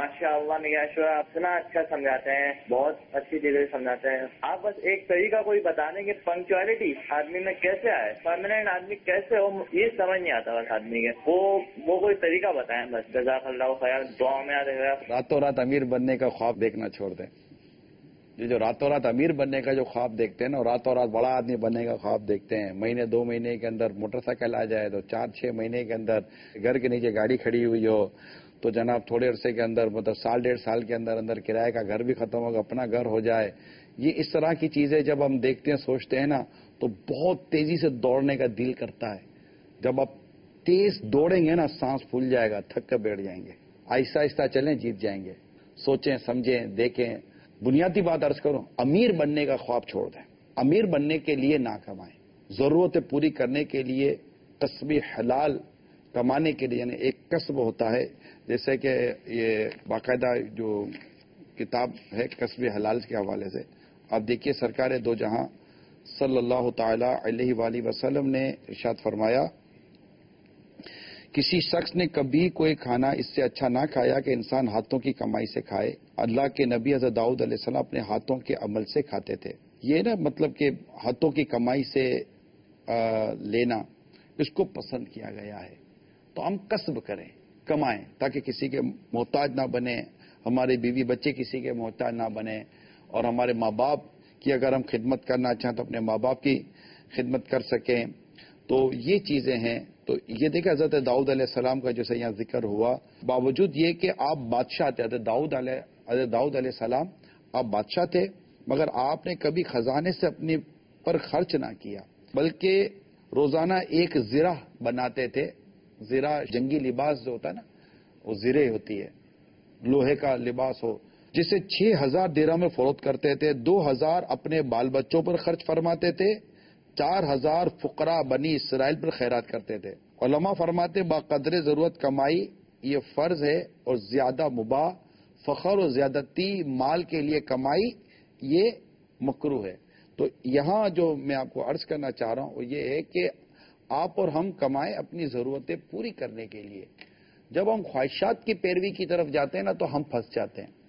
माशाअल्लाह निगाह आप ना अच्छा समझाते हैं, बहुत अच्छी चीजें समझाते हैं आप। बस एक तरीका कोई बता दें कि पंक्चुअलिटी आदमी में कैसे आए, परमानेंट आदमी कैसे हो, ये समझ नहीं आता बस आदमी के। वो कोई तरीका बताएं बस। जज़ाकल्लाह खैर, दुआ में याद रखेगा। रातों रात अमीर बनने का ख्वाब देखना छोड़ दें। ये जो रातों रात अमीर बनने का जो ख्वाब देखते हैं ना, रातों रात बड़ा आदमी बनने का ख्वाब देखते हैं, महीने 2 महीने के अंदर मोटरसाइकिल आ जाए, तो 4-6 महीने के अंदर घर के नीचे गाड़ी खड़ी हुई हो, तो जनाब थोड़े अरसे के अंदर मतलब 1.5 साल के अंदर अंदर किराए का घर भी खत्म होगा, अपना घर हो जाए। ये इस तरह की चीजें जब हम देखते हैं, सोचते हैं ना, तो बहुत तेजी से दौड़ने का दिल करता है। जब आप तेज दौड़ेंगे ना, सांस फूल जाएगा, थक कर बैठ जाएंगे। आहिस्ता आहिस्ता चलें, जीत जाएंगे। सोचें, समझें, देखें। बुनियादी बात अर्ज करूं, अमीर बनने का ख्वाब छोड़ दें। अमीर बनने के लिए ना कमाएं, जरूरतें पूरी करने के लिए कस्ब हलाल कमाने के लिए, यानी एक कस्ब होता है, जैसे कि ये बाकायदा जो किताब है कस्ब हलाल के हवाले से, आप देखिए सरकार दो जहां सल्लल्लाहु ताला अलैहि वसल्लम ने इरशाद फरमाया, किसी शख्स ने कभी कोई खाना इससे अच्छा ना खाया कि इंसान हाथों की कमाई से खाए। अल्लाह के नबी हज़रत दाऊद अलैहिस्सलाम अपने हाथों के अमल से खाते थे। ये ना मतलब कि हाथों की कमाई से लेना, इसको पसंद किया गया है। तो हम कसब करें, कमाएं, ताकि किसी के मोहताज ना बने, हमारे बीवी बच्चे किसी के मोहताज ना बने, और हमारे माँ बाप की अगर हम खिदमत करना चाहें तो अपने माँ बाप की खिदमत कर सकें। तो ये चीजें हैं। तो ये देखा हजरत दाऊद अलैहिस्सलाम का जैसे यहाँ जिक्र हुआ, बावजूद ये कि आप बादशाह थे, हजरत दाऊद अलैहिस्सलाम आप बादशाह थे, मगर आपने कभी खजाने से अपने पर खर्च ना किया, बल्कि रोजाना एक जिरा बनाते थे। जिरा जंगी लिबास जो होता है ना, वो जिरे होती है, लोहे का लिबास हो, जिसे 6,000 दिरहम में फरोख्त करते थे। 2,000 अपने बाल बच्चों पर खर्च फरमाते थे, 4,000 फुकरा बनी इसराइल पर खैरात करते थे। उलमा फरमाते बाकदरे जरूरत कमाई ये फर्ज है, और ज्यादा मुबाह, फखर और ज्यादती माल के लिए कमाई ये मकरूह है। तो यहां जो मैं आपको अर्ज करना चाह रहा हूं वो ये है कि आप और हम कमाएं अपनी जरूरतें पूरी करने के लिए। जब हम ख्वाहिशात की पैरवी की तरफ जाते हैं ना, तो हम फंस जाते हैं।